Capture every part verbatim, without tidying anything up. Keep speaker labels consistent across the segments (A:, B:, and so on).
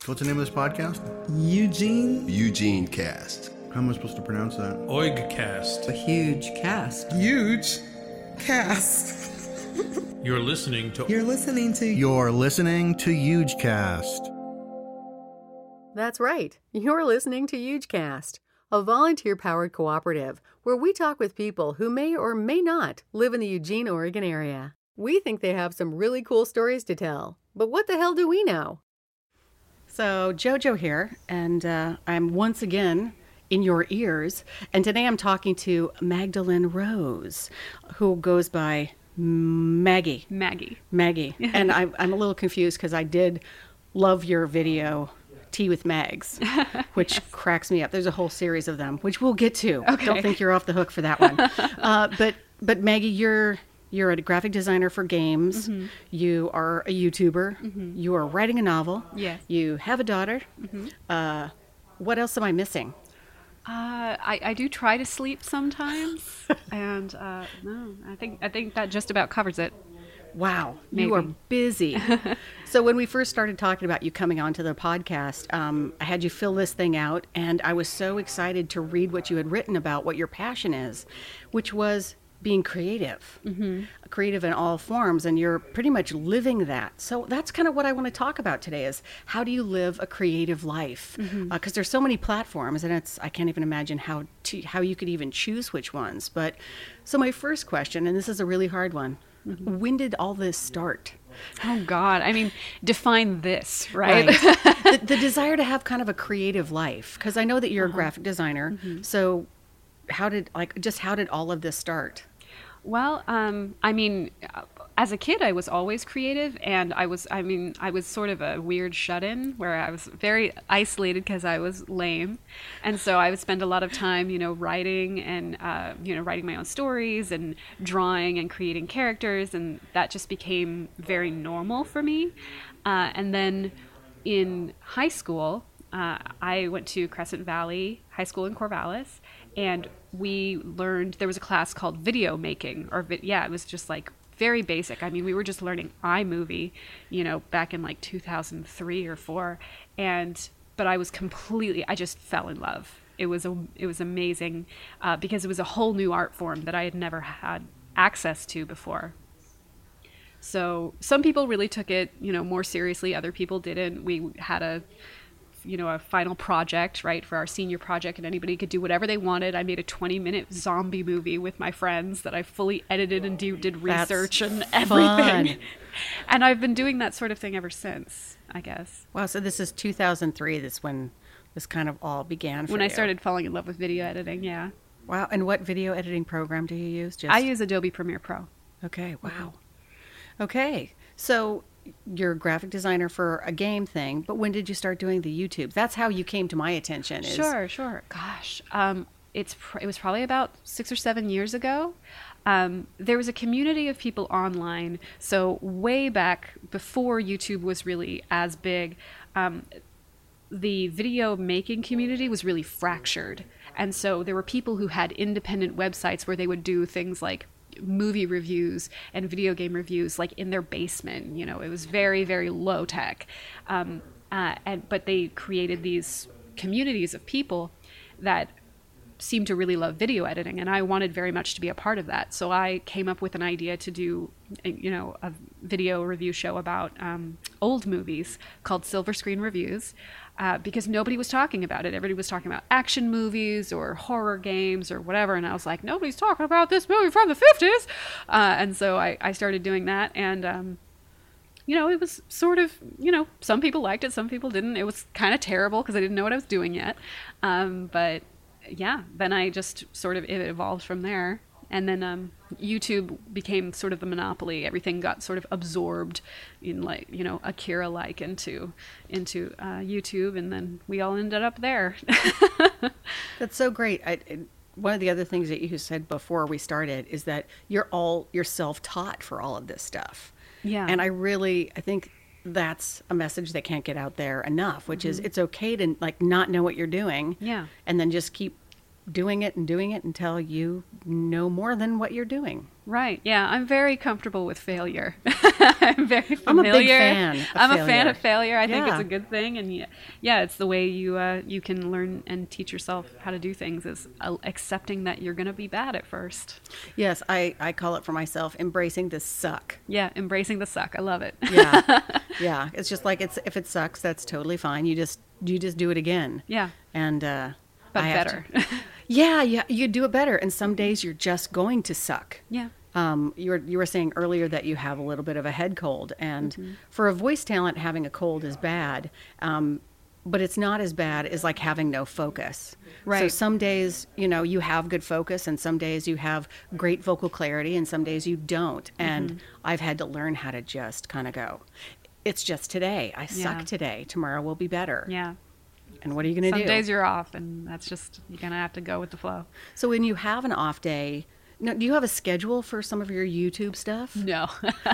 A: What's the name of this podcast?
B: Eugene?
C: Eugene Cast.
A: How am I supposed to pronounce that?
D: Oigcast.
B: A huge cast.
E: Huge cast.
D: You're listening to...
B: You're listening to...
A: You're listening to Hugecast.
F: That's right. You're listening to Hugecast, a volunteer-powered cooperative where we talk with people who may or may not live in the Eugene, Oregon area. We think they have some really cool stories to tell, but what the hell do we know?
G: So, JoJo here, and uh, I'm once again in your ears, and today I'm talking to Magdalene Rose, who goes by Maggie.
H: Maggie.
G: Maggie. And I, I'm a little confused because I did love your video, Tea with Mags, which yes. cracks me up. There's a whole series of them, which we'll get to.
H: Okay.
G: Don't think you're off the hook for that one. uh, but but Maggie, you're you're a graphic designer for games. Mm-hmm. You are a YouTuber. Mm-hmm. You are writing a novel.
H: Yes.
G: You have a daughter. Mm-hmm. Uh, what else am I missing?
H: Uh, I, I do try to sleep sometimes, and uh, no, I think I think that just about covers it.
G: Wow,
H: Maybe.
G: You are busy. So when we first started talking about you coming onto the podcast, um, I had you fill this thing out, and I was so excited to read what you had written about what your passion is, which was being creative, mm-hmm. creative in all forms, and you're pretty much living that. So that's kind of what I want to talk about today is how do you live a creative life? Because mm-hmm. uh, there's so many platforms, and it's I can't even imagine how to, how you could even choose which ones. But so my first question, and this is a really hard one, mm-hmm. when did all this start?
H: Oh God, I mean, define this, right?
G: right. the, the desire to have kind of a creative life, because I know that you're uh-huh. a graphic designer, mm-hmm. so how did, like, just how did all of this start?
H: Well, um, I mean, as a kid, I was always creative, and I was, I mean, I was sort of a weird shut-in where I was very isolated because I was lame. And so I would spend a lot of time, you know, writing and, uh, you know, writing my own stories and drawing and creating characters. And that just became very normal for me. Uh, and then in high school, uh, I went to Crescent Valley High School in Corvallis. And we learned, there was a class called video making, or vi- yeah, it was just like very basic. I mean, we were just learning iMovie, you know, back in like two thousand three or four. And, but I was completely, I just fell in love. It was, a, it was amazing uh, because it was a whole new art form that I had never had access to before. So some people really took it, you know, more seriously. Other people didn't. We had a, you know, a final project, right, for our senior project, and anybody could do whatever they wanted. I made a twenty minute zombie movie with my friends that I fully edited and do, did research
G: That's
H: and everything.
G: Fun.
H: And I've been doing that sort of thing ever since, I guess.
G: Wow, so this is two thousand three, this when this kind of all began for
H: When
G: you.
H: I started falling in love with video editing, yeah.
G: Wow, and what video editing program do you use? Just
H: I use Adobe Premiere Pro.
G: Okay, wow. Okay, so you're a graphic designer for a game thing, but when did you start doing the YouTube? That's how you came to my attention. Is...
H: Sure, sure. Gosh, um, it's pr- it was probably about six or seven years ago. Um, there was a community of people online. So way back before YouTube was really as big, um, the video making community was really fractured. And so there were people who had independent websites where they would do things like movie reviews and video game reviews like in their basement. You know, it was very, very low tech. Um, uh, and but they created these communities of people that seemed to really love video editing, and I wanted very much to be a part of that. So I came up with an idea to do, you know, a video review show about um, old movies called Silver Screen Reviews. Uh, because nobody was talking about it. Everybody was talking about action movies or horror games or whatever. And I was like, nobody's talking about this movie from the fifties. Uh, and so I, I started doing that. And, um, you know, it was sort of, you know, some people liked it, some people didn't. It was kind of terrible because I didn't know what I was doing yet. Um, but yeah, then I just sort of, it evolved from there. And then um, YouTube became sort of the monopoly. Everything got sort of absorbed in, like, you know, Akira-like into into uh, YouTube, and then we all ended up there.
G: That's so great. I, one of the other things that you said before we started is that you're all you're self-taught for all of this stuff.
H: Yeah.
G: And I really, I think that's a message that can't get out there enough, which mm-hmm. is it's okay to like not know what you're doing.
H: Yeah.
G: And then just keep doing it and doing it until you know more than what you're doing.
H: Right. Yeah. I'm very comfortable with failure. I'm very familiar.
G: I'm a big fan of
H: I'm
G: failure.
H: a fan of failure. I think
G: Yeah.
H: it's a good thing. And yeah, yeah it's the way you uh, you can learn and teach yourself how to do things is uh, accepting that you're going to be bad at first.
G: Yes, I, I call it for myself embracing the suck.
H: Yeah. Embracing the suck. I love it.
G: Yeah. Yeah. It's just like it's if it sucks, that's totally fine. You just you just do it again.
H: Yeah.
G: And uh
H: But
G: I have
H: better.
G: to- yeah, yeah, you do it better. And some days you're just going to suck.
H: Yeah.
G: Um, you were you were saying earlier that you have a little bit of a head cold, and
H: Mm-hmm.
G: for a voice talent, having a cold is bad. Um, but it's not as bad as like having no focus. So
H: Right.
G: some days, you know, you have good focus, and some days you have great vocal clarity, and some days you don't. And
H: Mm-hmm.
G: I've had to learn how to just kind of go. It's just today. I suck
H: Yeah.
G: today. Tomorrow will be better.
H: Yeah.
G: And what are you going to
H: Some
G: do?
H: days you're off, and that's just, you're going to have to go with the flow.
G: So when you have an off day, now, do you have a schedule for some of your YouTube stuff?
H: No,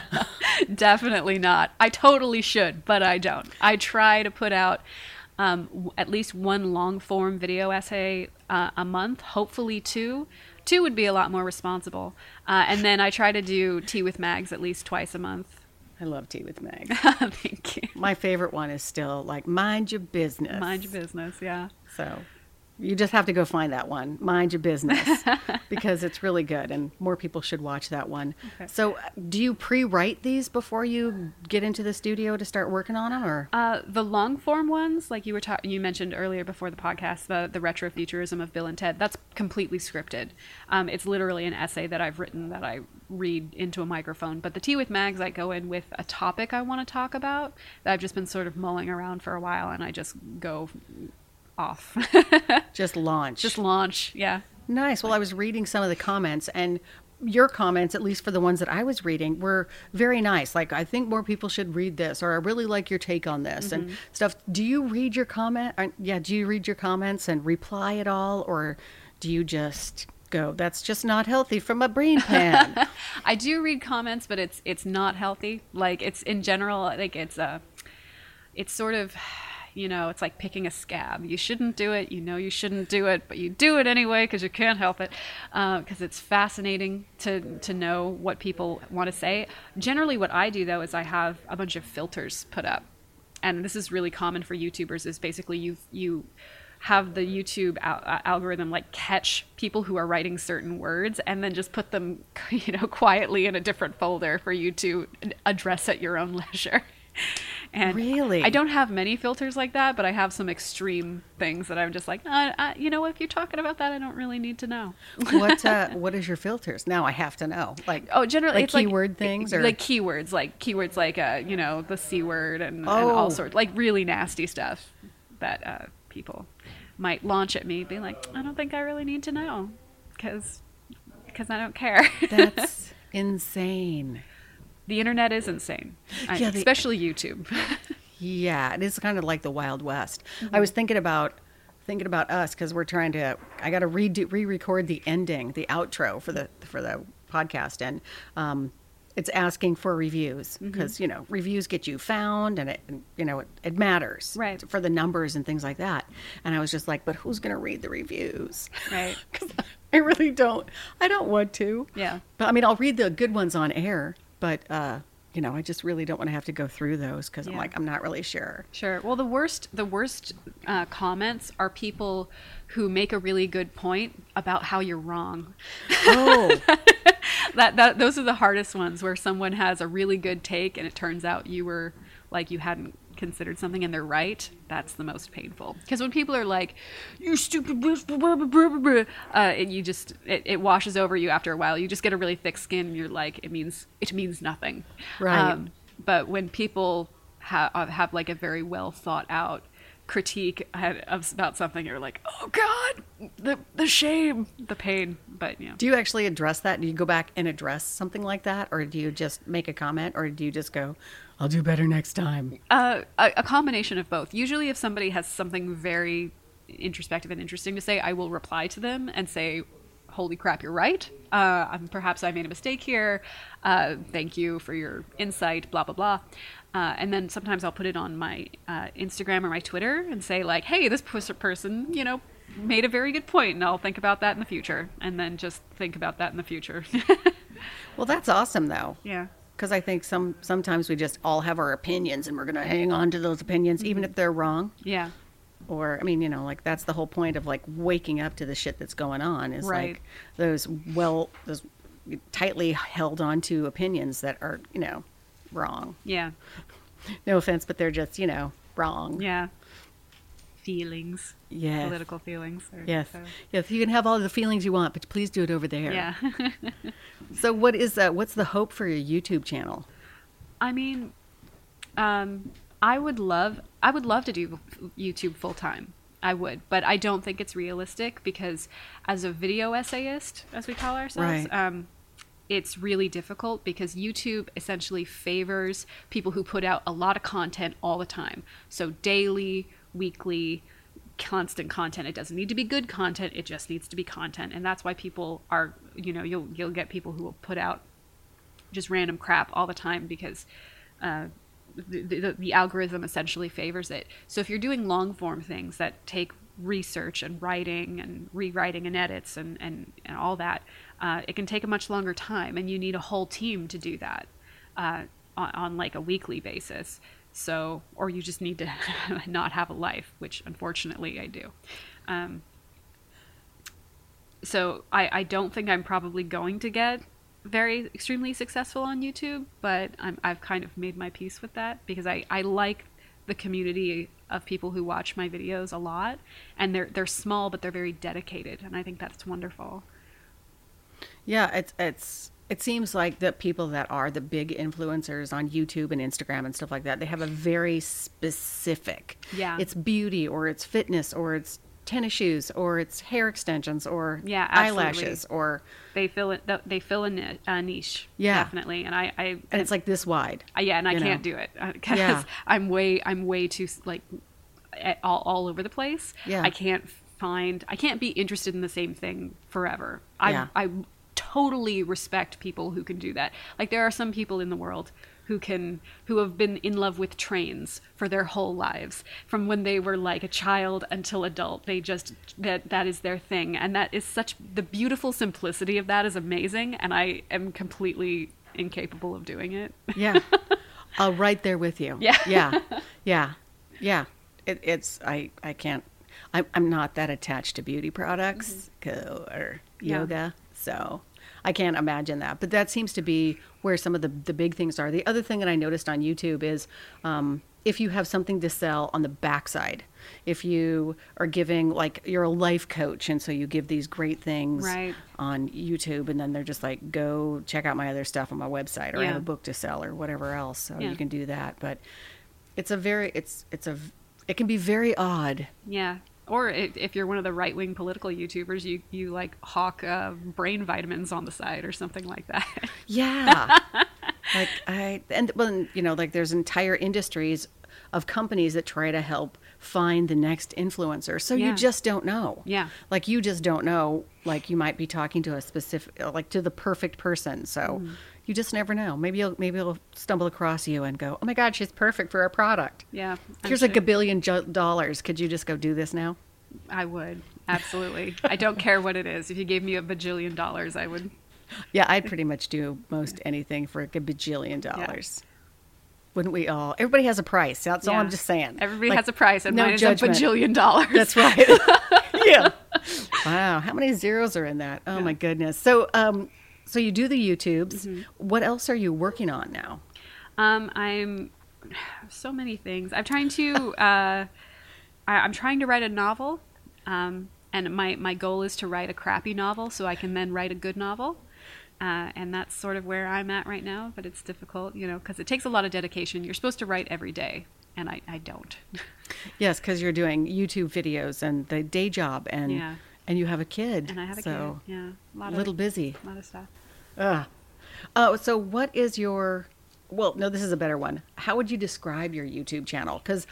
H: definitely not. I totally should, but I don't. I try to put out um, w- at least one long form video essay uh, a month, hopefully two. Two would be a lot more responsible. Uh, and then I try to do Tea with Mags at least twice a month.
G: I love Tea with Meg.
H: Thank you.
G: My favorite one is still like Mind Your Business.
H: Mind your business, yeah.
G: So you just have to go find that one, Mind Your Business, because it's really good and more people should watch that one.
H: Okay.
G: So uh, do you pre-write these before you get into the studio to start working on them, or?
H: Uh, the long form ones, like you were ta- you mentioned earlier before the podcast, the the retrofuturism of Bill and Ted, that's completely scripted. Um, it's literally an essay that I've written that I read into a microphone. But the Tea with Mags, I go in with a topic I want to talk about that I've just been sort of mulling around for a while, and I just go off.
G: Just launch.
H: Just launch, yeah.
G: Nice. Well, I was reading some of the comments, and your comments, at least for the ones that I was reading, were very nice. Like, I think more people should read this, or I really like your take on this and stuff. Do you read your comment? uh, Yeah, do you read your comments and reply at all, or do you just go, that's just not healthy from a brain pan?
H: I do read comments, but it's it's not healthy. Like, it's in general, like it's a, it's sort of, you know, it's like picking a scab. You shouldn't do it. You know you shouldn't do it, but you do it anyway because you can't help it. Because uh, it's fascinating to to know what people want to say. Generally, what I do though is I have a bunch of filters put up, and this is really common for YouTubers. Is basically you you. have the YouTube al- algorithm like catch people who are writing certain words and then just put them, you know, quietly in a different folder for you to address at your own leisure. And
G: Really?
H: I don't have many filters like that, but I have some extreme things that I'm just like, uh, uh, you know, if you're talking about that, I don't really need to know.
G: what uh, What is your filters? Now I have to know. Like,
H: Oh, generally,
G: like
H: it's
G: keyword
H: like,
G: things, or
H: like keywords, like keywords, like uh, you know, the C word and, and
G: Oh.
H: all sorts, like really nasty stuff that uh, people might launch at me, be like, I don't think I really need to know, because because I don't care.
G: that's insane.
H: The internet is insane, I-
G: Yeah, the-
H: especially YouTube.
G: Yeah, it is kind of like the Wild West. I was thinking about thinking about us because we're trying to. I got to redo re-record the ending, the outro for the for the podcast, and um, it's asking for reviews because you know reviews get you found, and it you know it, it matters
H: Right.
G: for the numbers and things like that. And I was just like, but who's going to read the reviews?
H: Right.
G: Because I really don't. I don't want to.
H: Yeah.
G: But I mean, I'll read the good ones on air, but. uh You know, I just really don't want to have to go through those because I'm
H: Yeah.
G: like, I'm not really sure.
H: Sure. Well, the worst, the worst uh, comments are people who make a really good point about how you're wrong.
G: Oh,
H: that, that those are the hardest ones, where someone has a really good take and it turns out you were like you hadn't considered something and they're right. That's the most painful, because when people are like, you stupid bitch, blah, blah, blah, blah, blah, uh, and you just it, it washes over you after a while. You just get a really thick skin and you're like, it means it means nothing.
G: Right.
H: But when people have have like a very well thought out critique of, about something, you're like, oh God, the the shame, the pain. But you know.
G: do you actually address that? Do you go back and address something like that? Or do you just make a comment? Or do you just go, I'll do better next time?
H: Uh, a, a combination of both. Usually if somebody has something very introspective and interesting to say, I will reply to them and say, holy crap, you're right. Uh, um, perhaps I made a mistake here. Uh, thank you for your insight, blah, blah, blah. Uh, and then sometimes I'll put it on my uh, Instagram or my Twitter and say like, hey, this person, you know, made a very good point, and I'll think about that in the future. And then just think about that in the future.
G: Well, that's awesome, though.
H: Yeah.
G: Because I think some sometimes we just all have our opinions and we're going to hang on to those opinions, mm-hmm. even if they're wrong.
H: Yeah.
G: Or, I mean, you know, like that's the whole point of like waking up to the shit that's going on is
H: right.
G: like those well, those tightly held onto opinions that are, you know, wrong.
H: Yeah.
G: No offense, but they're just, you know, wrong.
H: Yeah. Feelings.
G: Yes.
H: Political feelings. Or,
G: yes.
H: So.
G: Yes. You can have all the feelings you want, but please do it over there.
H: Yeah.
G: So what is uh, what's the hope for your YouTube channel?
H: I mean, um, I would love, I would love to do YouTube full time. I would, but I don't think it's realistic because as a video essayist, as we call ourselves,
G: right.
H: um, it's really difficult because YouTube essentially favors people who put out a lot of content all the time. So daily, weekly, constant content. It doesn't need to be good content. It just needs to be content. And that's why people are, you know, you'll you'll get people who will put out just random crap all the time because uh, the, the, the algorithm essentially favors it. So if you're doing long form things that take research and writing and rewriting and edits and, and, and all that, uh, it can take a much longer time and you need a whole team to do that uh, on, on like a weekly basis. So, or you just need to not have a life, which unfortunately I do. Um, so I, I don't think I'm probably going to get very extremely successful on YouTube, but I'm, I've kind of made my peace with that because I, I like the community of people who watch my videos a lot, and they're they're small, but they're very dedicated, and I think that's wonderful.
G: Yeah, it's it's it seems like the people that are the big influencers on YouTube and Instagram and stuff like that, they have a very specific,
H: yeah,
G: it's beauty or it's fitness or it's tennis shoes or it's hair extensions or
H: yeah, absolutely.
G: eyelashes or
H: they fill it they fill a ni- a niche,
G: yeah,
H: definitely, and I, I
G: and it's like this wide,
H: uh, yeah, and I can't
G: know?
H: do it because
G: yeah.
H: I'm way I'm way too like all all over the place.
G: Yeah,
H: I can't find I can't be interested in the same thing forever. I
G: yeah.
H: I totally respect people who can do that. Like there are some people in the world who can who have been in love with trains for their whole lives from when they were like a child until adult. They just that that is their thing, and that is such the beautiful simplicity of that is amazing, and I am completely incapable of doing it.
G: Yeah. uh, right there with you.
H: Yeah.
G: Yeah. Yeah. Yeah. It, it's I I can't I'm I'm not that attached to beauty products mm-hmm. or yoga. Yeah. So I can't imagine that. But that seems to be where some of the, the big things are. The other thing that I noticed on YouTube is um, if you have something to sell on the backside, if you are giving, like, you're a life coach, and so you give these great things
H: right.
G: on YouTube, and then they're just like, go check out my other stuff on my website, or
H: yeah.
G: I have a book to sell, or whatever else. So
H: yeah.
G: you can do that. But it's a very, it's, it's a, it can be very odd.
H: Yeah. Or if you're one of the right-wing political YouTubers, you, you like hawk uh, brain vitamins on the side or something like that.
G: Yeah. like I, and well, you know, like there's entire industries of companies that try to help find the next influencer. So
H: yeah.
G: you just don't know.
H: Yeah.
G: Like you just don't know, like you might be talking to a specific, like to the perfect person. So mm. you just never know. Maybe you'll, maybe you'll stumble across you and go, oh my God, she's perfect for our product.
H: Yeah.
G: Here's
H: sure.
G: a gabillion jo- dollars. Could you just go do this now?
H: I would. Absolutely. I don't care what it is. If you gave me a bajillion dollars, I would.
G: Yeah, I'd pretty much do most anything for a bajillion dollars. Yeah. Wouldn't we all? Everybody has a price. That's yeah. all I'm just saying.
H: Everybody
G: like,
H: has a price, and
G: no
H: mine
G: judgment.
H: is a bajillion dollars.
G: That's right. Yeah. Wow. How many zeros are in that? Oh, yeah. my goodness. So, um, so you do the YouTubes. Mm-hmm. What else are you working on now?
H: Um, I'm so many things. I'm trying to. Uh, I, I'm trying to write a novel, um, and my my goal is to write a crappy novel so I can then write a good novel. Uh, and that's sort of where I'm at right now, but it's difficult, you know, because it takes a lot of dedication. You're supposed to write every day, and I, I don't.
G: Yes, because you're doing YouTube videos and the day job, and
H: yeah.
G: and you have a kid.
H: And I have a
G: so
H: kid, yeah. A lot
G: little
H: of,
G: busy.
H: A lot of stuff.
G: Uh, oh, so what is your, well, no, this is a better one. How would you describe your YouTube channel? Because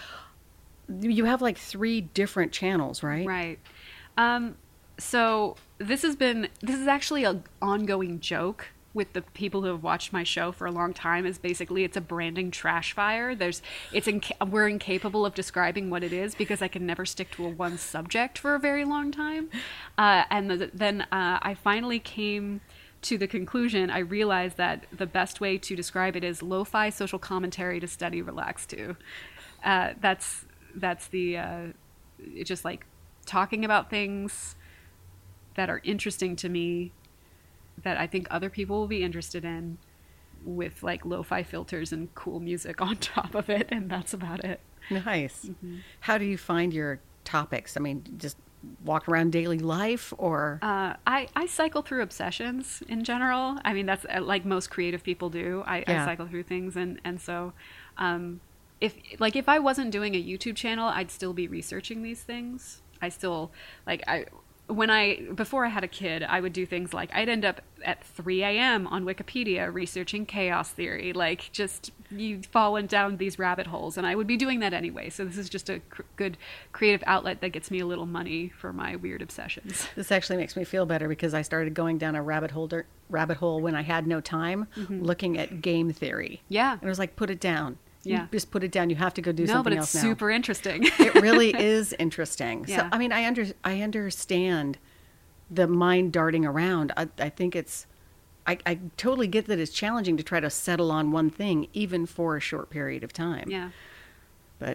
G: you have like three different channels, right?
H: Right. Um, so this has been, this is actually an ongoing joke with the people who have watched my show for a long time. Is basically it's a branding trash fire. There's, it's inca- we're incapable of describing what it is because I can never stick to a one subject for a very long time. Uh, and the, then uh, I finally came to the conclusion, I realized that the best way to describe it is lo-fi social commentary to study, relax to. Uh, that's that's the uh, it's just like talking about things that are interesting to me, that I think other people will be interested in, with like lo-fi filters and cool music on top of it, and that's about it.
G: Nice. Mm-hmm. How do you find your topics? I mean, just walk around daily life, or
H: uh, I, I cycle through obsessions in general. I mean, that's uh, like most creative people do. I,
G: yeah.
H: I cycle through things, and and so um, if like if I wasn't doing a YouTube channel, I'd still be researching these things. I still like I when I before I had a kid, I would do things like I'd end up at three a.m. on Wikipedia researching chaos theory, like just you fallen down these rabbit holes, and I would be doing that anyway. So this is just a cr- good creative outlet that gets me a little money for my weird obsessions.
G: This actually makes me feel better, because I started going down a rabbit hole rabbit hole when I had no time, mm-hmm. looking at game theory.
H: Yeah,
G: and it was like, put it down.
H: Yeah,
G: you just put it down. You have to go do
H: no,
G: something
H: but it's
G: else now.
H: super interesting.
G: It really is interesting.
H: Yeah.
G: So I mean, I under I understand the mind darting around. I, I think it's, I, I totally get that it's challenging to try to settle on one thing, even for a short period of time.
H: Yeah.
G: But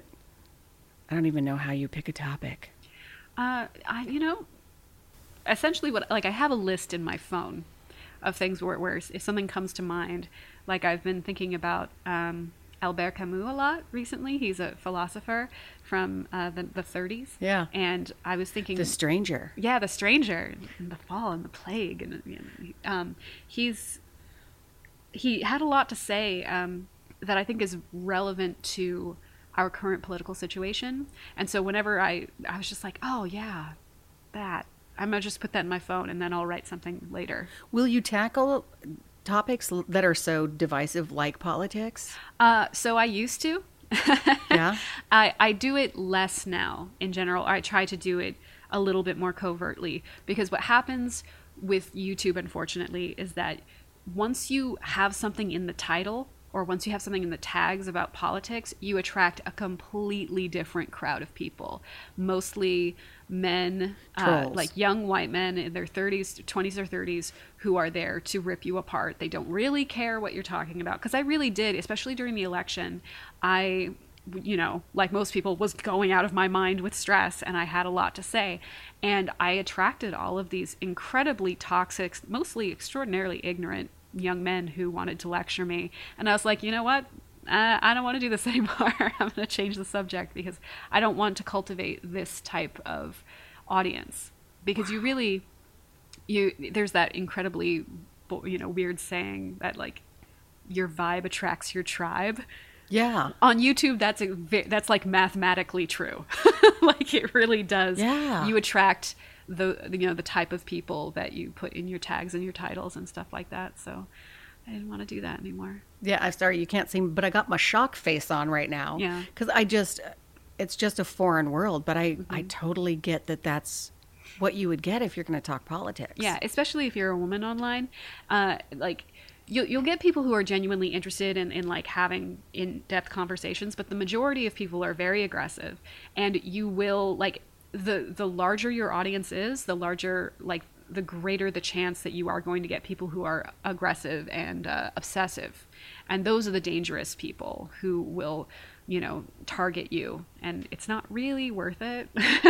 G: I don't even know how you pick a topic.
H: Uh, I, you know, essentially what, like I have a list in my phone of things where, where if something comes to mind, like I've been thinking about, um, Albert Camus a lot recently. He's a philosopher from uh, the, the thirties.
G: Yeah.
H: And I was thinking...
G: The Stranger.
H: Yeah, The Stranger, and The Fall, and The Plague. And, and um, he's he had a lot to say um, that I think is relevant to our current political situation. And so whenever I... I was just like, oh, yeah, that. I'm going to just put that in my phone, and then I'll write something later.
G: Will you tackle topics that are so divisive, like politics?
H: Uh, so I used to.
G: Yeah.
H: I, I do it less now in general. I try to do it a little bit more covertly, because what happens with YouTube, unfortunately, is that once you have something in the title, or once you have something in the tags about politics, you attract a completely different crowd of people. Mostly men, uh, like young white men in their thirties, twenties or thirties, who are there to rip you apart. They don't really care what you're talking about. Because I really did, especially during the election, I, you know, like most people, was going out of my mind with stress, and I had a lot to say. And I attracted all of these incredibly toxic, mostly extraordinarily ignorant young men who wanted to lecture me. And I was like, you know what? Uh, I don't want to do this anymore. I'm going to change the subject, because I don't want to cultivate this type of audience. Because you really, you there's that incredibly, you know, weird saying that like your vibe attracts your tribe.
G: Yeah.
H: On YouTube, that's a, that's like mathematically true. Like it really does.
G: Yeah.
H: You attract the you know the type of people that you put in your tags and your titles and stuff like that. So I didn't want to do that anymore.
G: Yeah, I'm sorry you can't see, but I got my shock face on right now.
H: Yeah.
G: Because I just, it's just a foreign world, but I,
H: Mm-hmm.
G: I totally get that that's what you would get if you're going to talk politics.
H: Yeah, especially if you're a woman online. Uh, like, you'll, you'll get people who are genuinely interested in, in like having in-depth conversations, but the majority of people are very aggressive, and you will like the the larger your audience is, the larger like the greater the chance that you are going to get people who are aggressive and uh, obsessive, and those are the dangerous people who will, you know, target you, and it's not really worth it.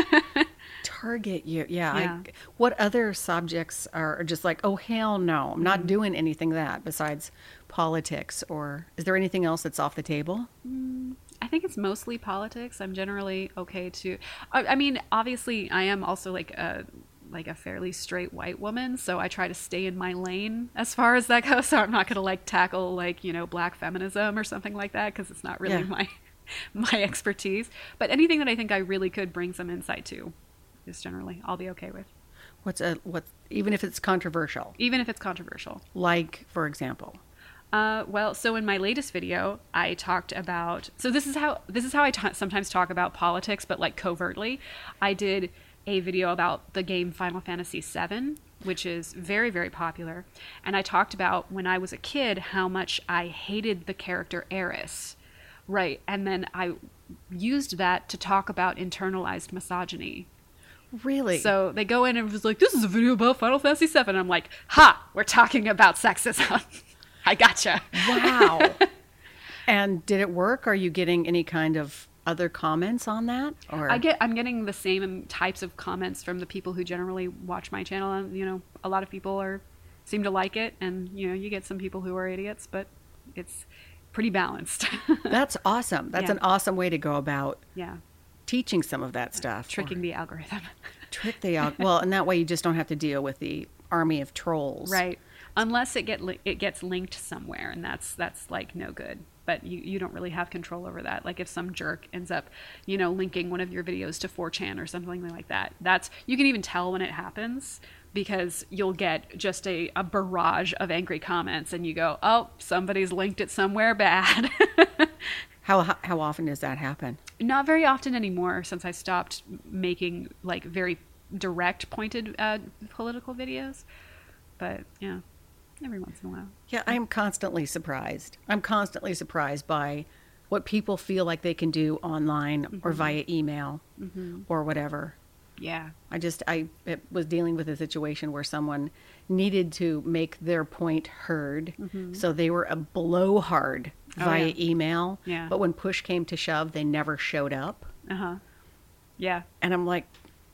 G: Target you, yeah.
H: Yeah.
G: I, what other subjects are just like, oh hell no, I'm not
H: Mm-hmm.
G: doing anything that besides politics? Or is there anything else that's off the table?
H: Mm, I think it's mostly politics. I'm generally okay to. I, I mean, obviously, I am also like a like a fairly straight white woman, so I try to stay in my lane as far as that goes. So I'm not going to like tackle like you know black feminism or something like that, because it's not really
G: Yeah.
H: my my expertise. But anything that I think I really could bring some insight to, is generally I'll be okay with.
G: What's a what? Even if it's controversial,
H: Even if it's controversial.
G: like for example.
H: Uh, well, so in my latest video, I talked about. So this is how this is how I t- sometimes talk about politics, but like covertly. I did a video about the game Final Fantasy seven, which is very, very popular, and I talked about when I was a kid how much I hated the character Aeris, right? And then I used that to talk about internalized misogyny.
G: Really?
H: So they go in and was like, this is a video about Final Fantasy seven. I'm like, ha, we're talking about sexism. I gotcha.
G: Wow. And did it work? Are you getting any kind of other comments on that? Or
H: I get, I'm getting the same types of comments from the people who generally watch my channel. And, you know, a lot of people are seem to like it. And, you know, you get some people who are idiots, but it's pretty balanced.
G: That's awesome. That's
H: Yeah.
G: an awesome way to go about
H: Yeah.
G: teaching some of that stuff.
H: Tricking
G: Or
H: the algorithm.
G: trick the al- well, and that way you just don't have to deal with the army of trolls.
H: Right. Unless it get li- it gets linked somewhere, and that's that's like no good. But you, you don't really have control over that. Like if some jerk ends up, you know, linking one of your videos to four chan or something like that. That's you can even tell when it happens because you'll get just a, a barrage of angry comments and you go, oh, somebody's linked it somewhere bad.
G: How how how often does that happen?
H: Not very often anymore since I stopped making like very direct pointed uh, political videos. But yeah, every once in a while.
G: Yeah, I'm constantly surprised. I'm constantly surprised by what people feel like they can do online
H: Mm-hmm.
G: or via email or whatever.
H: Yeah.
G: I just I it was dealing with a situation where someone needed to make their point heard, so they were a blowhard
H: Oh,
G: via
H: yeah.
G: email.
H: Yeah.
G: But when push came to shove, they never showed up,
H: Uh-huh. Yeah.
G: and I'm like,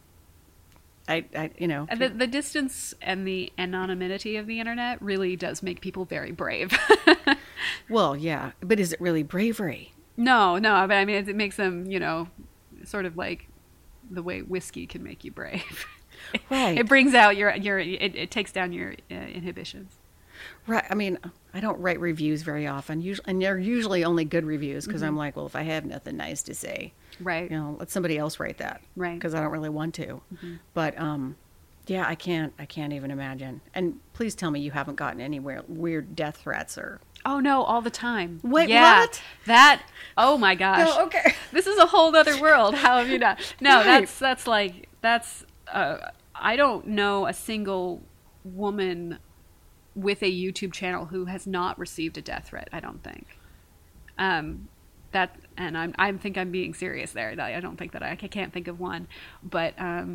G: I, I you know,
H: And the, the distance and the anonymity of the internet really does make people very brave.
G: well, yeah, but is it really bravery?
H: no, no, but I mean, it, it makes them, you know, sort of like the way whiskey can make you brave.
G: Right.
H: It brings out your, your it, it takes down your uh, inhibitions.
G: Right. I mean, I don't write reviews very often, usually, and they're usually only good reviews because I'm like, well, if I have nothing nice to say,
H: Right.
G: you know, let somebody else write that,
H: Right.
G: Because I don't really want to. But um, yeah, I can't. I can't even imagine. And please tell me you haven't gotten anywhere weird death threats or.
H: Oh no, all the time.
G: Wait,
H: yeah,
G: what?
H: That, oh my gosh.
G: No, okay.
H: This is a whole other world. How have you not? No,
G: Right.
H: that's, that's like, that's, uh, I don't know a single woman with a YouTube channel who has not received a death threat, I don't think. Um, that, and I'm, I think I'm being serious there. I don't think that I, I can't think of one, but, um,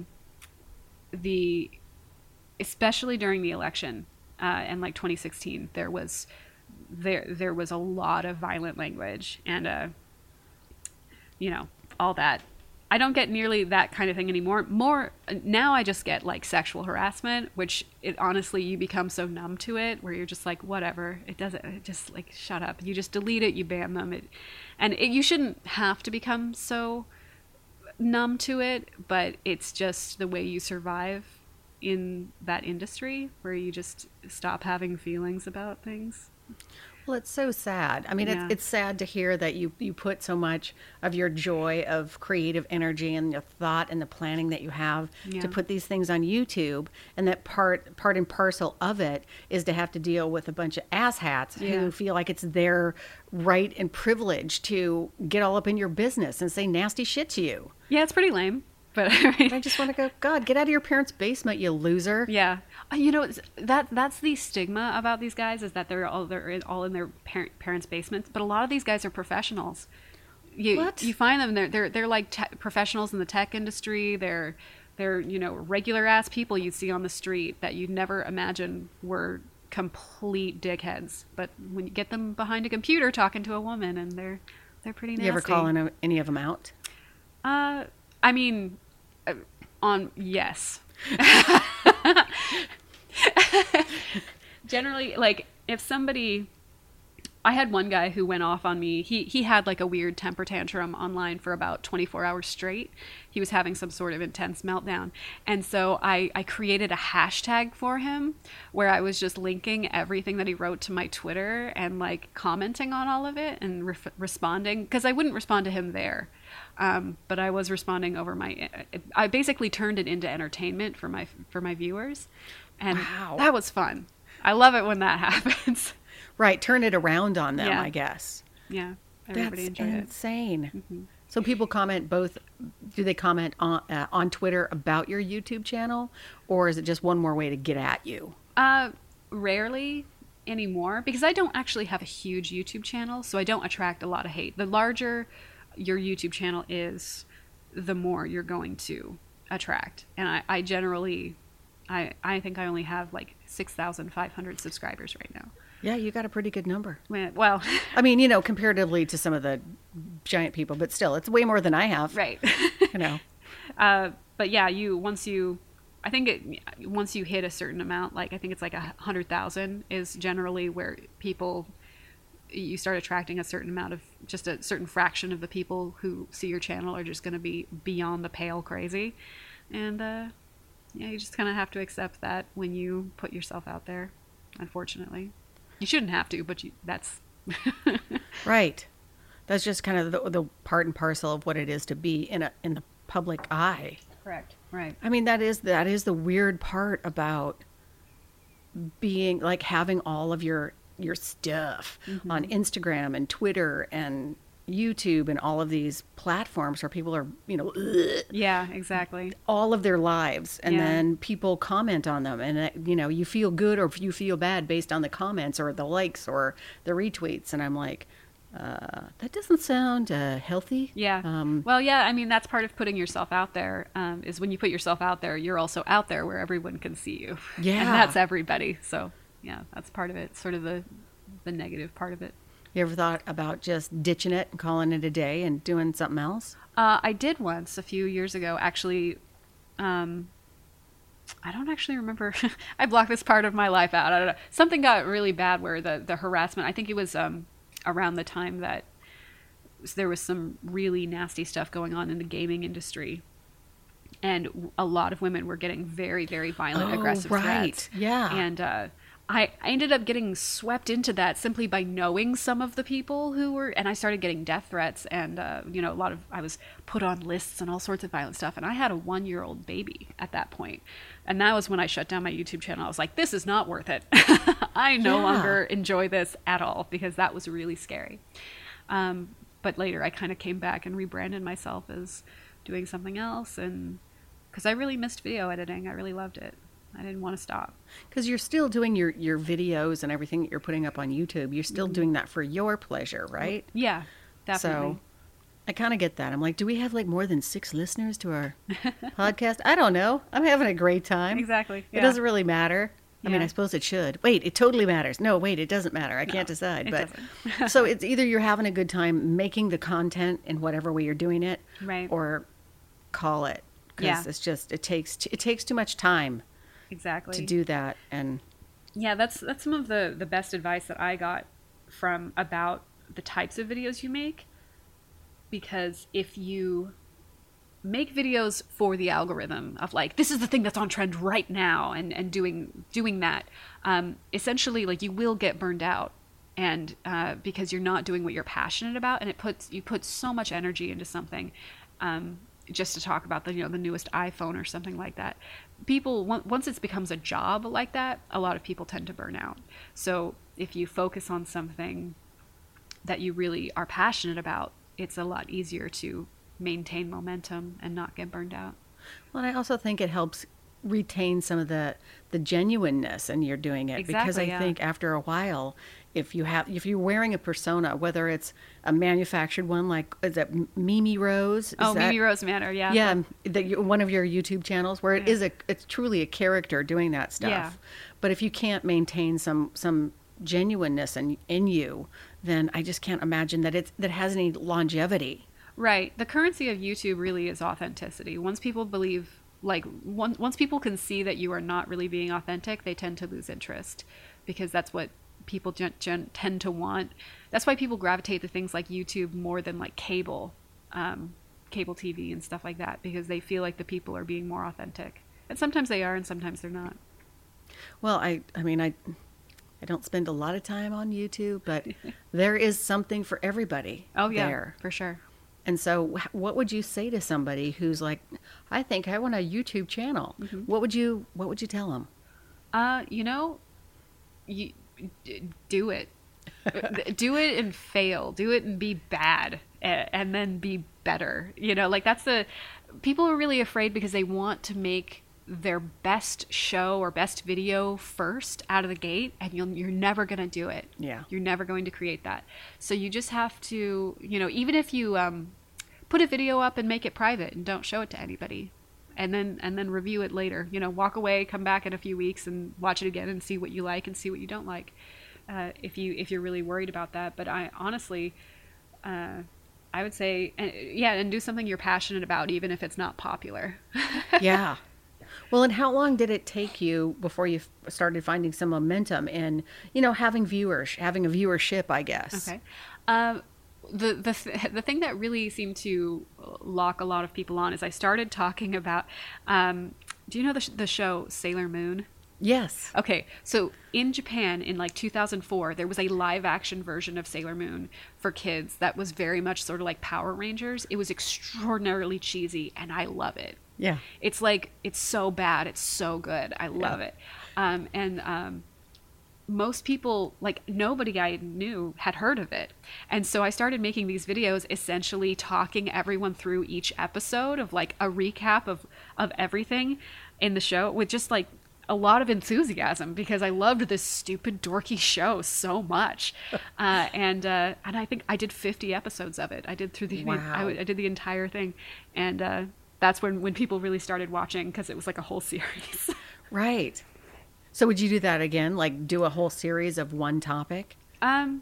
H: the, especially during the election, uh, and like twenty sixteen, there was, there, there was a lot of violent language and, uh, you know, all that. I don't get nearly that kind of thing anymore. More now, I just get like sexual harassment, which it honestly you become so numb to it, where you're just like, whatever. It doesn't. It just like shut up. You just delete it. You ban them. It, and it, you shouldn't have to become so numb to it, but it's just the way you survive in that industry, where you just stop having feelings about things.
G: Well, it's so sad. I mean,
H: Yeah.
G: it's, it's sad to hear that you, you put so much of your joy of creative energy and the thought and the planning that you have
H: Yeah.
G: to put these things on YouTube, and that part part and parcel of it is to have to deal with a bunch of asshats
H: Yeah.
G: who feel like it's their right and privilege to get all up in your business and say nasty shit to you.
H: Yeah, it's pretty lame, but I mean,
G: I just want to go, God, get out of your parents' basement, you loser.
H: yeah, Uh, you know it's- that that's the stigma about these guys is that they're all they're in- all in their parent, parents' basements. But a lot of these guys are professionals. You
G: What?
H: you find them they're they're they're like te- professionals in the tech industry. They're they're you know regular ass people you see on the street that you'd never imagine were complete dickheads. But when you get them behind a computer talking to a woman, and they're they're pretty nasty.
G: You ever call any, any of them out?
H: Uh, I mean, uh, on yes. Generally, like if somebody, I had one guy who went off on me. He he had like a weird temper tantrum online for about twenty-four hours straight. He was having some sort of intense meltdown, and so I I created a hashtag for him where I was just linking everything that he wrote to my Twitter and like commenting on all of it and re- responding, because I wouldn't respond to him there. Um, but I was responding over my. I basically turned it into entertainment for my for my viewers, and
G: Wow.
H: that was fun. I love it when that happens.
G: Right, turn it around on them,
H: Yeah.
G: I guess.
H: Yeah, everybody
G: That's
H: enjoyed it.
G: insane. So people comment both. Do they comment on uh, on Twitter about your YouTube channel, or is it just one more way to get at you?
H: Uh, rarely anymore, because I don't actually have a huge YouTube channel, so I don't attract a lot of hate. The larger your YouTube channel is, the more you're going to attract. And I, I generally, I, I think I only have like six thousand five hundred subscribers right now.
G: Yeah, you got a pretty good number.
H: Well,
G: I mean, you know, comparatively to some of the giant people, but still, it's way more than I have.
H: Right.
G: You know.
H: Uh, but yeah, you once you, I think it once you hit a certain amount, like I think it's like a hundred thousand is generally where people, you start attracting a certain amount of, just a certain fraction of the people who see your channel are just going to be beyond the pale crazy, and uh, yeah, you just kind of have to accept that when you put yourself out there. Unfortunately, you shouldn't have to, but you, that's
G: right. That's just kind of the, the part and parcel of what it is to be in a in the public eye.
H: correct. Right.
G: I mean, that is that is the weird part about being like having all of your your stuff mm-hmm. on Instagram and Twitter and YouTube and all of these platforms where people are, you know, ugh,
H: Yeah, exactly.
G: all of their lives, and
H: Yeah.
G: then people comment on them, and uh, you know, you feel good or you feel bad based on the comments or the likes or the retweets, and I'm like, uh, that doesn't sound uh, healthy.
H: Yeah.
G: Um,
H: well, yeah, I mean, that's part of putting yourself out there, um, is when you put yourself out there, you're also out there where everyone can see you.
G: Yeah.
H: And that's everybody. So, yeah, that's part of it, sort of the, the negative part of it.
G: You ever thought about just ditching it and calling it a day and doing something else?
H: Uh, I did once a few years ago, actually. Um, I don't actually remember. I blocked this part of my life out. I don't know. Something got really bad where the, the harassment, I think it was um, around the time that there was some really nasty stuff going on in the gaming industry. And a lot of women were getting very, very violent,
G: Oh,
H: aggressive
G: right.
H: threats.
G: Yeah.
H: And uh, I, I ended up getting swept into that simply by knowing some of the people who were, and I started getting death threats, and uh, you know, a lot of, I was put on lists and all sorts of violent stuff, and I had a one-year-old baby at that point, and that was when I shut down my YouTube channel. I was like, this is not worth it. I no
G: Yeah.
H: longer enjoy this at all, because that was really scary. Um, but later I kind of came back and rebranded myself as doing something else, and because I really missed video editing. I really loved it. I didn't want to stop.
G: Because you're still doing your, your videos and everything that you're putting up on YouTube. You're still
H: Mm-hmm.
G: doing that for your pleasure, right?
H: Yeah, definitely.
G: So I kind of get that. I'm like, do we have like more than six listeners to our podcast? I don't know. I'm having a great time.
H: Exactly.
G: It
H: Yeah.
G: doesn't really matter. I mean,
H: Yeah.
G: I suppose it should. Wait, it totally matters. No, wait, it doesn't matter. I can't decide.
H: it
G: But
H: doesn't.
G: so it's either you're having a good time making the content in whatever way you're doing it,
H: Right.
G: or call it. Because
H: Yeah.
G: it's just it takes t- it takes too much time
H: Exactly.
G: to do that. And
H: Yeah, that's that's some of the the best advice that I got from about the types of videos you make. Because if you make videos for the algorithm of like, this is the thing that's on trend right now, and and doing doing that, um, essentially, like, you will get burned out, and uh, because you're not doing what you're passionate about, and it puts you put so much energy into something. Um, just to talk about the, you know, the newest iPhone or something like that. People, once it becomes a job like that, a lot of people tend to burn out. So if you focus on something that you really are passionate about, it's a lot easier to maintain momentum and not get burned out.
G: well, I also think it helps retain some of the the genuineness in you're doing it, because I
H: Exactly, yeah.
G: think after a while, if you have if you're wearing a persona, whether it's a manufactured one like is that Mimi Rose? Is
H: Oh,
G: that,
H: Mimi Rose Manor, yeah.
G: yeah, that you, one of your YouTube channels where it
H: Yeah.
G: is a it's truly a character doing that stuff.
H: Yeah.
G: But if you can't maintain some some genuineness in in you, then I just can't imagine that it's that has any longevity.
H: Right. The currency of YouTube really is authenticity. Once people believe, like, once, once people can see that you are not really being authentic, they tend to lose interest, because that's what people gen- gen- tend to want. That's why people gravitate to things like YouTube more than like cable, um, cable T V and stuff like that, because they feel like the people are being more authentic. And sometimes they are, and sometimes they're not.
G: Well, I I mean I I don't spend a lot of time on YouTube, but there is something for everybody
H: Oh yeah,
G: there.
H: for sure.
G: And so wh- what would you say to somebody who's like, I think I want a YouTube channel?
H: Mm-hmm.
G: What would you what would you tell them?
H: Uh, you know, you d- do it. Do it and fail. Do it and be bad, and, and then be better. You know, like, that's the people are really afraid because they want to make their best show or best video first out of the gate, and you'll, you're never going to do it.
G: Yeah.
H: You're never going to create that. So you just have to, you know, even if you um, put a video up and make it private and don't show it to anybody, and then and then review it later. You know, walk away, come back in a few weeks and watch it again and see what you like and see what you don't like. Uh, if you if you're really worried about that. But I honestly, uh, I would say, and, yeah, and do something you're passionate about, even if it's not popular.
G: Yeah. Well, and how long did it take you before you f- started finding some momentum in, you know, having viewers, having a viewership, I guess?
H: Okay. Um, the the th- the thing that really seemed to lock a lot of people on is I started talking about. Um, do you know the sh- the show Sailor Moon?
G: Yes.
H: Okay, so in Japan in like two thousand four, there was a live action version of Sailor Moon for kids that was very much sort of like Power Rangers. It was extraordinarily cheesy, and I love it.
G: Yeah.
H: It's like, it's so bad, it's so good. I love
G: Yeah.
H: it. Um, and um, most people, like nobody I knew had heard of it. And so I started making these videos essentially talking everyone through each episode of like a recap of, of everything in the show with just like a lot of enthusiasm because I loved this stupid dorky show so much. Uh, and uh, and I think I did fifty episodes of it. I did through the,
G: Wow.
H: I, I did the entire thing. And uh, that's when, when people really started watching because it was like a whole series.
G: Right. So would you do that again? Like do a whole series of one topic?
H: Um,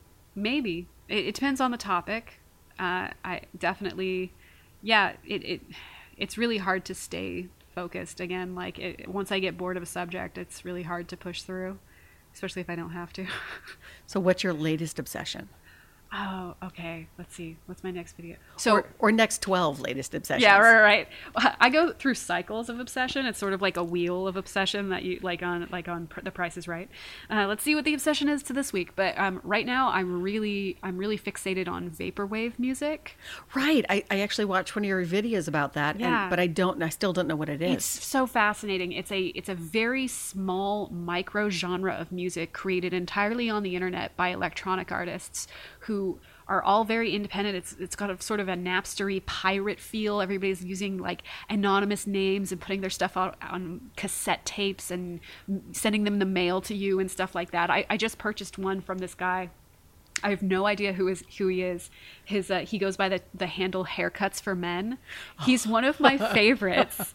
H: maybe. It, it depends on the topic. Uh, I definitely, yeah, it, it, it's really hard to stay focused again. Like it, once I get bored of a subject, it's really hard to push through, especially if I don't have to.
G: So what's your latest obsession?
H: Oh, okay. Let's see. What's my next video? So,
G: Or, or next twelve latest obsessions?
H: yeah, right, right. I go through cycles of obsession. It's sort of like a wheel of obsession that you like on like on pr- The Price is Right. Uh, let's see what the obsession is to this week. But um, right now, I'm really I'm really fixated on vaporwave music.
G: Right. I, I actually watched one of your videos about that.
H: Yeah.
G: And, but I don't, I still don't know what it is.
H: It's so fascinating. It's a it's a very small micro genre of music created entirely on the internet by electronic artists who are all very independent. It's it's got a sort of a Napster-y pirate feel. Everybody's using like anonymous names and putting their stuff out on cassette tapes and sending them the mail to you and stuff like that. I, I just purchased one from this guy. I have no idea who is who he is. His uh, he goes by the the handle Haircuts for Men. He's one of my favorites.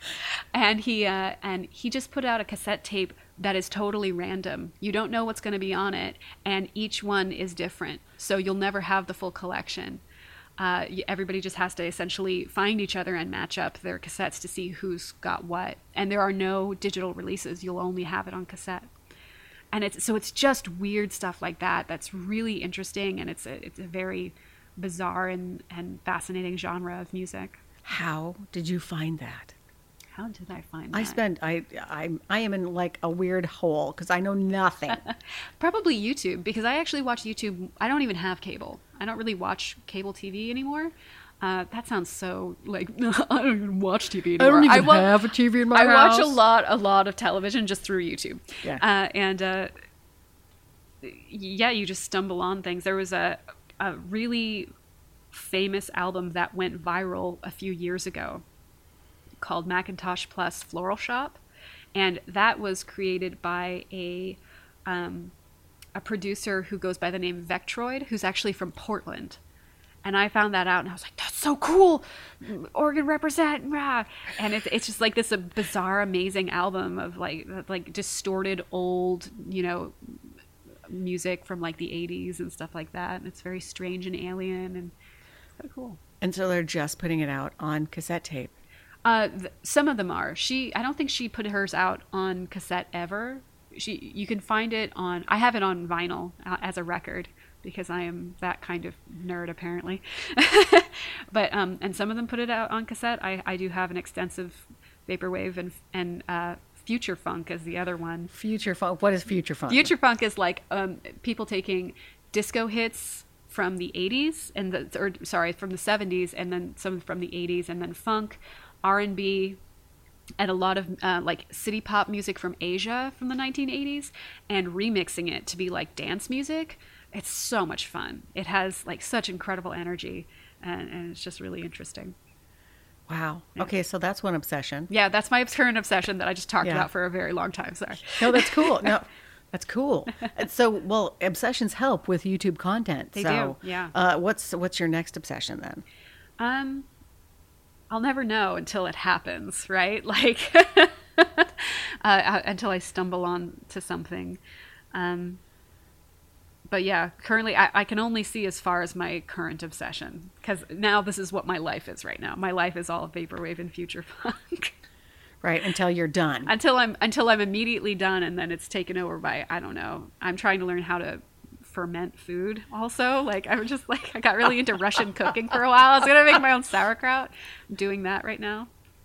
H: And he uh, and he just put out a cassette tape that is totally random. You don't know what's going to be on it, and each one is different. So you'll never have the full collection. Uh, y- everybody just has to essentially find each other and match up their cassettes to see who's got what. And there are no digital releases. You'll only have it on cassette. And it's so it's just weird stuff like that that's really interesting, and it's a it's a very bizarre and, and fascinating genre of music.
G: How did you find that?
H: How did I find that?
G: I spend, I, I, I am in like a weird hole because I know nothing.
H: Probably YouTube, because I actually watch YouTube. I don't even have cable. I don't really watch cable T V anymore. Uh, that sounds so like I don't even watch T V anymore.
G: I don't even
H: wa-
G: have a T V in my
H: I
G: house.
H: watch a lot, a lot of television just through YouTube.
G: Yeah.
H: Uh, and uh, yeah, you just stumble on things. There was a a really famous album that went viral a few years ago called Macintosh Plus Floral Shop, and that was created by a um, a producer who goes by the name Vectroid, who's actually from Portland. And I found that out, and I was like, "That's so cool! Oregon represent!" Rah. And it's it's just like this a bizarre, amazing album of like like distorted old, you know, music from like the eighties and stuff like that. And it's very strange and alien, and it's kind of cool.
G: And so they're just putting it out on cassette tape.
H: Uh, th- some of them are. She, I don't think she put hers out on cassette ever. She, you can find it on. I have it on vinyl uh, as a record because I am that kind of nerd apparently. But um, and some of them put it out on cassette. I, I do have an extensive vaporwave and and uh, future funk is the other one.
G: Future funk. What is future funk?
H: Future funk is like um, people taking disco hits from the eighties and the or sorry from the seventies and then some from the eighties and then funk, R and B, and a lot of uh, like city pop music from Asia from the nineteen eighties and remixing it to be like dance music. It's so much fun. It has like such incredible energy, and, and it's just really interesting.
G: Wow. Okay, so that's one obsession.
H: Yeah, that's my current obsession that I just talked
G: Yeah.
H: about for a very long time. Sorry.
G: No, that's cool. No, that's cool. And so, well, obsessions help with YouTube content.
H: They
G: so,
H: do, yeah.
G: Uh, what's what's your next obsession then?
H: Um, I'll never know until it happens, right? Like, uh, until I stumble on to something. Um, but yeah, currently I, I can only see as far as my current obsession, because now this is what my life is right now. My life is all vaporwave and future funk.
G: Right, until you're done.
H: until I'm until I'm immediately done, and then it's taken over by, I don't know. I'm trying to learn how to ferment food also. Like, I was just like, I got really into Russian cooking for a while. I was gonna make my own sauerkraut. I'm doing that right now.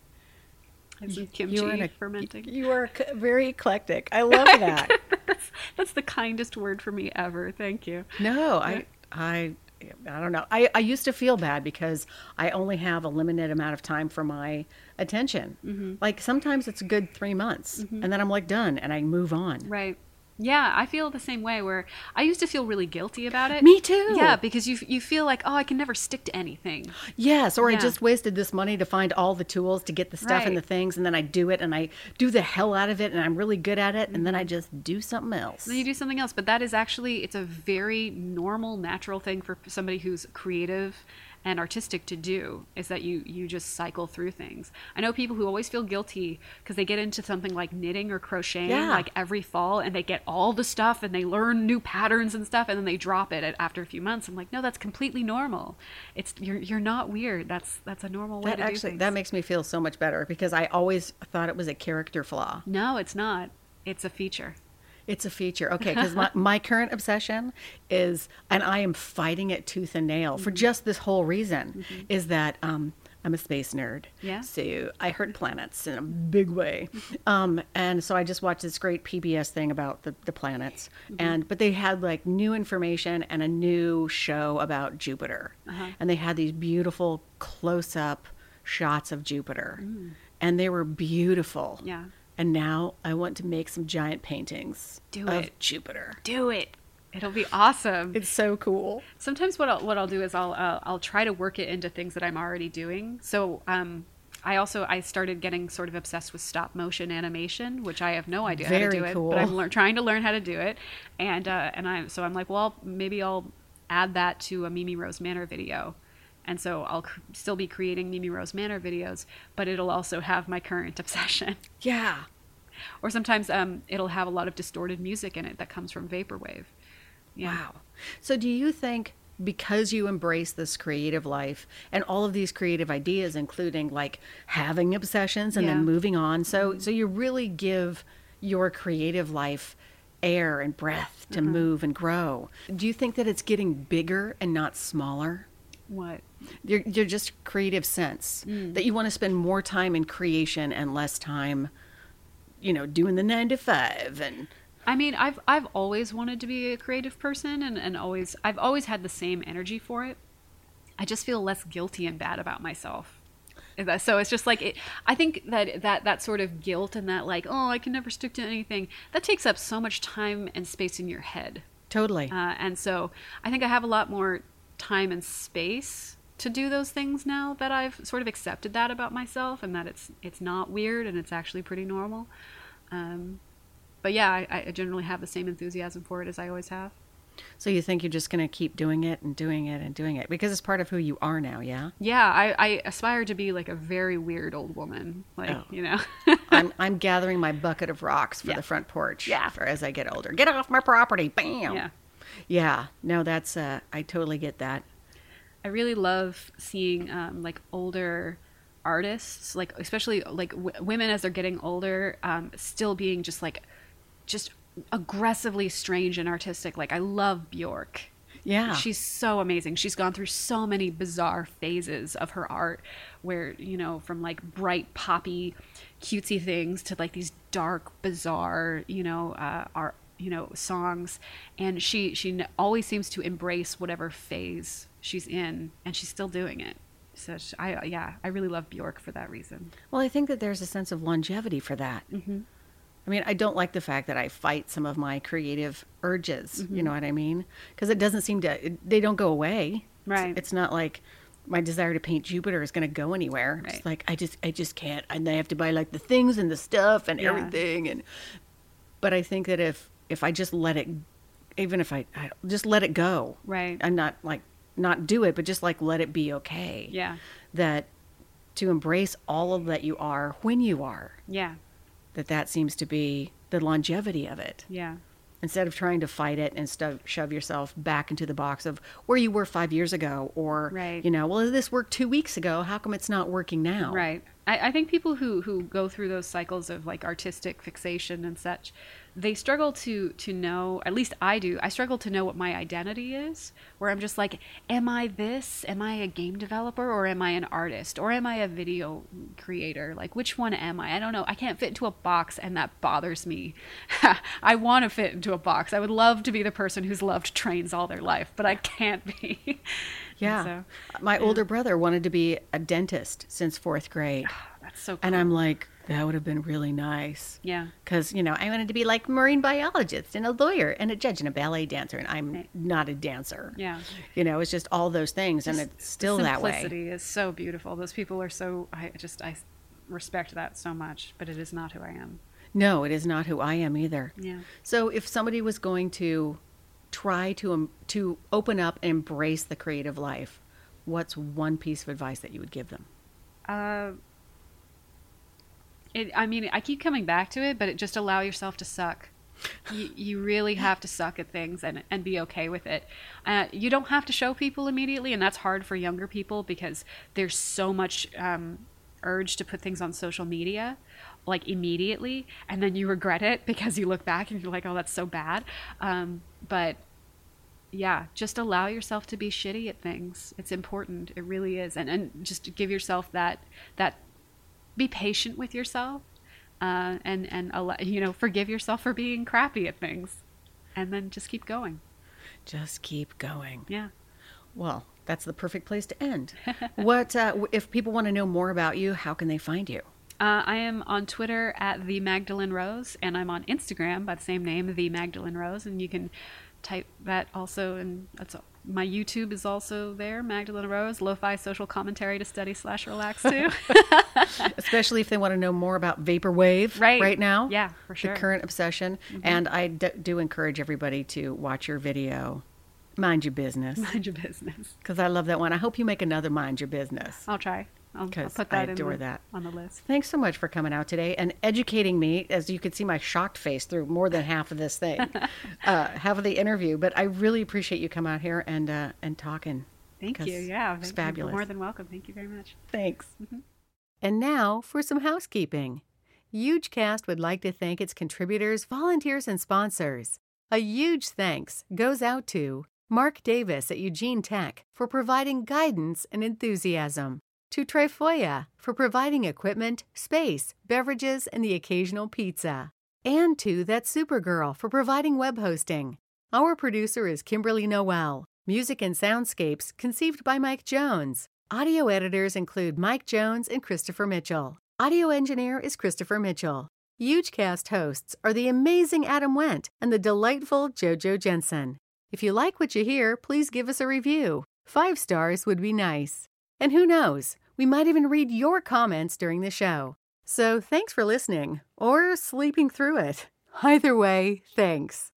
H: I have some kimchi
G: You are a,
H: fermenting.
G: You are c- very eclectic. I love that.
H: that's, that's the kindest word for me ever. Thank you.
G: No, I, I, I don't know. I, I used to feel bad because I only have a limited amount of time for my attention. Mm-hmm. Like sometimes it's a good three months, mm-hmm. and then I'm like done, and I move on.
H: Right. Yeah, I feel the same way, where I used to feel really guilty about it.
G: Me too.
H: Yeah, because you you feel like, oh, I can never stick to anything.
G: Yes, or
H: Yeah.
G: I just wasted this money to find all the tools to get the stuff and
H: Right.
G: the things, and then I do it, and I do the hell out of it, and I'm really good at it, and then I just do something else.
H: Then you do something else. But that is actually, it's a very normal, natural thing for somebody who's creative and artistic to do, is that you you just cycle through things. I know people who always feel guilty because they get into something like knitting or crocheting
G: Yeah.
H: like every fall, and they get all the stuff and they learn new patterns and stuff, and then they drop it at, after a few months. I'm like, no, that's completely normal. It's you're you're not weird. That's that's a normal way
G: That
H: to do
G: actually
H: things.
G: that makes me feel so much better because I always thought it was a character flaw.
H: No, it's not. It's a feature.
G: It's a feature. Okay, because my, my current obsession is, and I am fighting it tooth and nail for just this whole reason, mm-hmm. is that um, I'm a space nerd.
H: Yeah.
G: So I hurt planets in a big way. Um, and so I just watched this great P B S thing about the, the planets. Mm-hmm. And but they had like new information and a new show about Jupiter. Uh-huh. And they had these beautiful close-up shots of Jupiter. Mm. And they were beautiful.
H: Yeah.
G: And now I want to make some giant paintings
H: Do
G: of
H: it.
G: Jupiter.
H: Do it. It'll be awesome.
G: It's so cool.
H: Sometimes what I'll, what I'll do is I'll uh, I'll try to work it into things that I'm already doing. So um, I also I started getting sort of obsessed with stop motion animation, which I have no idea how
G: Very
H: to do
G: cool.
H: it, but I'm lear- trying to learn how to do it. And uh, and I so I'm like, well, maybe I'll add that to a Mimi Rose Manor video. And so I'll cr- still be creating Mimi Rose Manor videos, but it'll also have my current obsession.
G: Yeah.
H: Or sometimes um, it'll have a lot of distorted music in it that comes from vaporwave. Yeah.
G: Wow. So do you think because you embrace this creative life and all of these creative ideas, including like having obsessions and
H: Yeah.
G: then moving on, so so you really give your creative life air and breath to
H: Mm-hmm.
G: move and grow. Do you think that it's getting bigger and not smaller?
H: What?
G: You're, you're just creative sense
H: Mm.
G: that you want to spend more time in creation and less time, you know, doing the nine to five and
H: I mean, I've I've always wanted to be a creative person, and, and always I've always had the same energy for it. I just feel less guilty and bad about myself. Is that- So it's just like it, I think that, that that sort of guilt and that like, oh, I can never stick to anything, that takes up so much time and space in your head.
G: totally.
H: Uh, and so I think I have a lot more time and space to do those things now that I've sort of accepted that about myself, and that it's it's not weird and it's actually pretty normal. Um, but yeah, I, I generally have the same enthusiasm for it as I always have.
G: So you think you're just going to keep doing it and doing it and doing it because it's part of who you are now, yeah?
H: Yeah, I, I aspire to be like a very weird old woman, like,
G: Oh.
H: you know.
G: I'm I'm gathering my bucket of rocks for
H: Yeah.
G: the front porch.
H: Yeah.
G: For as I get older, get off my property, bam.
H: Yeah.
G: Yeah. No, that's uh, I totally get that.
H: I really love seeing um, like older artists, like especially like w- women as they're getting older, um, still being just like, just aggressively strange and artistic. Like I love Bjork.
G: Yeah.
H: She's so amazing. She's gone through so many bizarre phases of her art where, you know, from like bright poppy cutesy things to like these dark, bizarre, you know, uh, art, you know, songs. And she, she n- always seems to embrace whatever phase she's in, and she's still doing it. So she, I, yeah, I really love Bjork for that reason.
G: Well, I think that there's a sense of longevity for that. Mm-hmm. I mean, I don't like the fact that I fight some of my creative urges.
H: Mm-hmm.
G: You know what I mean? Because it doesn't seem to, it, they don't go away.
H: Right.
G: It's, it's not like my desire to paint Jupiter is going to go anywhere.
H: Right.
G: It's like, I just, I just can't. And I have to buy like the things and the stuff and
H: Yeah.
G: everything. And, but I think that if, if I just let it, even if I, I just let it go.
H: Right.
G: And not like, not do it, but just like let it be okay.
H: Yeah.
G: That to embrace all of that you are when you are,
H: Yeah.
G: that that seems to be the longevity of it.
H: Yeah.
G: Instead of trying to fight it and stuff, shove yourself back into the box of where you were five years ago, or,
H: Right.
G: you know, well, this worked two weeks ago. How come it's not working now?
H: Right. I, I think people who, who go through those cycles of like artistic fixation and such, they struggle to to know, at least I do, I struggle to know what my identity is, where I'm just like, am I this? Am I a game developer, or am I an artist, or am I a video creator? Like, which one am I? I don't know. I can't fit into a box, and that bothers me. I want to fit into a box. I would love to be the person who's loved trains all their life, but I can't be.
G: Yeah.
H: So,
G: My older brother wanted to be a dentist since fourth grade.
H: that's so cool.
G: And I'm like, that would have been really nice.
H: Yeah.
G: Because, you know, I wanted to be like a marine biologist and a lawyer and a judge and a ballet dancer. And I'm not a dancer.
H: Yeah.
G: You know, it's just all those things. And it's still that way.
H: Simplicity is so beautiful. Those people are so, I just, I respect that so much, but it is not who I am.
G: No, it is not who I am either.
H: Yeah.
G: So if somebody was going to try to um, to open up and embrace the creative life, what's one piece of advice that you would give them?
H: Uh, it, I mean, I keep coming back to it, but it just allow yourself to suck. You, you really have to suck at things and, and be okay with it. Uh, you don't have to show people immediately, and that's hard for younger people because there's so much um, urge to put things on social media like immediately, and then you regret it because you look back and you're like, oh, that's so bad. Um, but yeah, just allow yourself to be shitty at things. It's important. It really is. And and just give yourself that, that be patient with yourself, uh, and, and, allow, you know, forgive yourself for being crappy at things, and then just keep going.
G: Just keep going.
H: Yeah.
G: Well, that's the perfect place to end. What, uh, if people want to know more about you, how can they find you?
H: Uh, I am on Twitter at the Magdalene Rose, and I'm on Instagram by the same name, the Magdalene Rose, and you can type that also, and that's all. My YouTube is also there, Magdalene Rose, lo-fi social commentary to study slash relax too.
G: Especially if they want to know more about vaporwave
H: Right.
G: right now.
H: Yeah, for sure.
G: The current obsession. And I d- do encourage everybody to watch your video, Mind Your Business,
H: Mind your business.
G: because I love that one. I hope you make another Mind Your Business.
H: I'll try. I'll, I'll
G: 'Cause
H: put
G: I
H: that,
G: adore
H: in the,
G: that.
H: on the list.
G: Thanks so much for coming out today and educating me. As you could see, my shocked face through more than half of this thing, uh, half of the interview. But I really appreciate you coming out here and uh, and talking.
H: Thank
G: 'Cause
H: you. Yeah,
G: it's
H: thank
G: fabulous.
H: You're more than welcome. Thank you very much.
G: Thanks.
F: And now for some housekeeping. HugeCast would like to thank its contributors, volunteers, and sponsors. A huge thanks goes out to Mark Davis at Eugene Tech for providing guidance and enthusiasm, to Trefoya for providing equipment, space, beverages, and the occasional pizza, and to That Supergirl for providing web hosting. Our producer is Kimberly Noel. Music and soundscapes conceived by Mike Jones. Audio editors include Mike Jones and Christopher Mitchell. Audio engineer is Christopher Mitchell. HugeCast hosts are the amazing Adam Wendt and the delightful JoJo Jensen. If you like what you hear, please give us a review. Five stars would be nice. And who knows, we might even read your comments during the show. So thanks for listening, or sleeping through it. Either way, thanks.